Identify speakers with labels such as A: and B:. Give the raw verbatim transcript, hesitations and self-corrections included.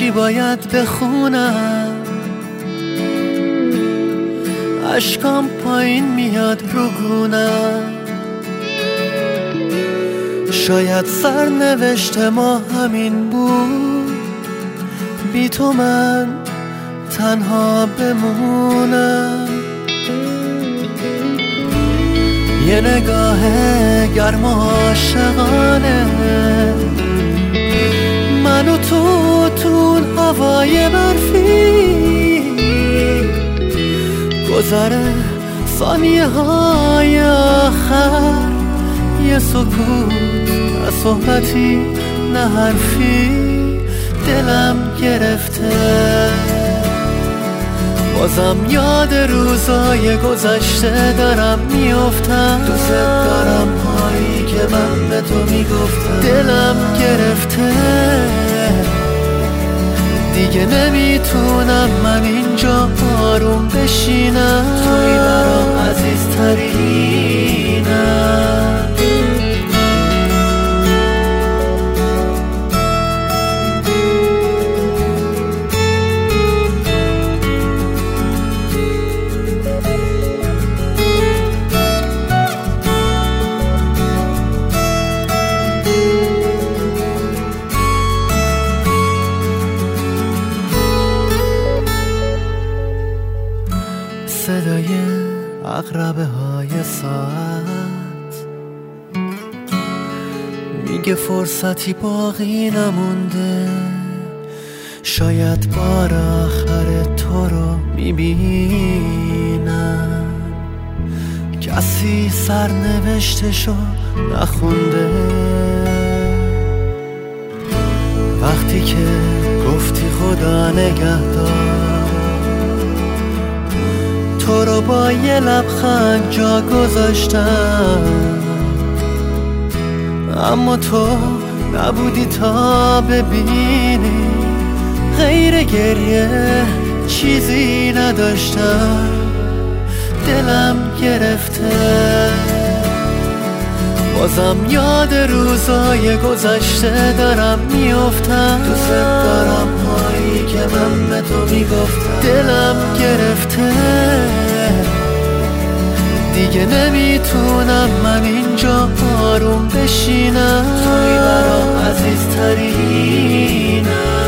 A: چی باید بخونم؟ اشکام پایین میاد رو گونم. شاید سرنوشت ما همین بود، بی تو من تنها بمونم. یه نگاه گرم و عاشقانه، من و تو تو هوای برفی، گذره ثانیه های آخر، یه سکوت نه صحبتی نه حرفی، دلم گرفته. بازم یاد روزای گذشته دارم میافتم، دوست دارم هایی که من به تو میگفتم. دلم گرفته دیگه، نمیتونم من اینجا آروم بشینم. توی برام عزیزترینم. صدای عقربه های ساعت میگه فرصتی باقی نمونده، شاید بار آخر تو رو میبینم. کسی سرنوشتشو نخونده، وقتی که گفتی خدا نگهدار، تو رو با یه لبخند جا گذاشتم. اما تو نبودی تا ببینی، غیر گریه چیزی نداشتم. دلم گرفته بازم یاد روزای گذشته دارم میافتم. دوست دارم هایی که من به تو میگفتم. دلم گرفته دیگه، نمیتونم من اینجا آروم بشینم. توی برام عزیزترینم.